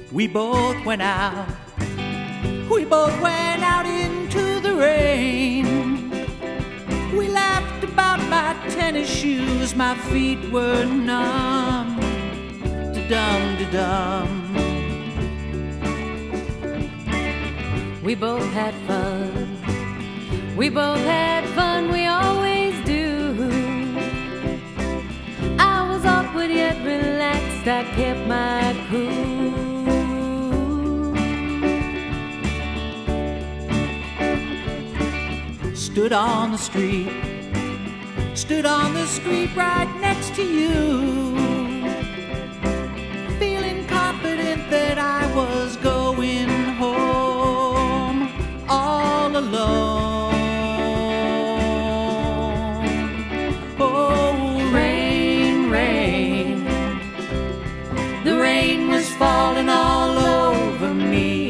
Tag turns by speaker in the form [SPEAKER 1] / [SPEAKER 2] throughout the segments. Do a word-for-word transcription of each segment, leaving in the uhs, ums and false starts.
[SPEAKER 1] We both went out, we both went out into the rain. We laughed about my tennis shoes, my feet were numb, da-dum, da-dum.
[SPEAKER 2] We both had fun, we both had fun, we always do. I was awkward yet relaxed, I kept my cool.
[SPEAKER 1] Stood on the street, stood on the street right next to you, feeling confident that I was going home all alone. Oh, rain, rain, the rain was falling all over me.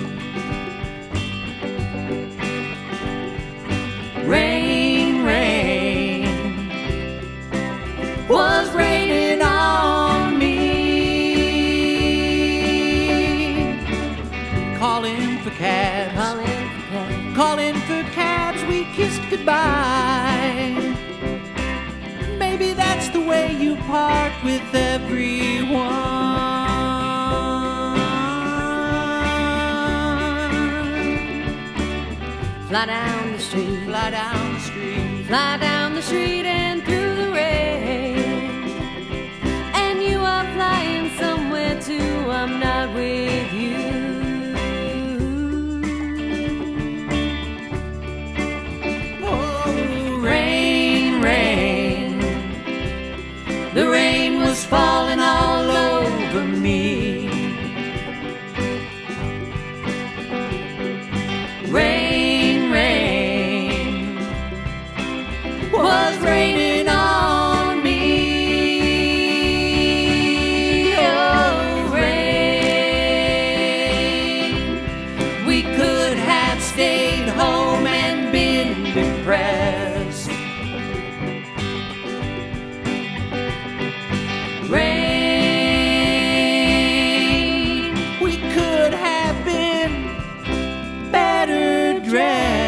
[SPEAKER 1] Rain, rain, was raining on me. Calling for cabs,
[SPEAKER 2] Calling for cabs,
[SPEAKER 1] calling for cabs, we kissed goodbye. Maybe that's the way you part with everyone.
[SPEAKER 2] fly down the street,
[SPEAKER 1] Fly down the street,
[SPEAKER 2] fly down the street and through the rain. And you are flying somewhere too, I'm not with you.
[SPEAKER 1] oh, rain, rain, the rain was falling all over me. Rain, rain, was raining on me. Oh, rain, we could have stayed home and been depressed. Rain, we could have been better dressed.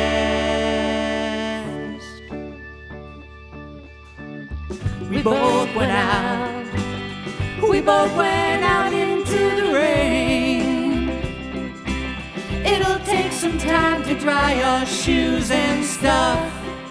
[SPEAKER 1] We both went out, we both went out into the rain. It'll take some time to dry your shoes and stuff,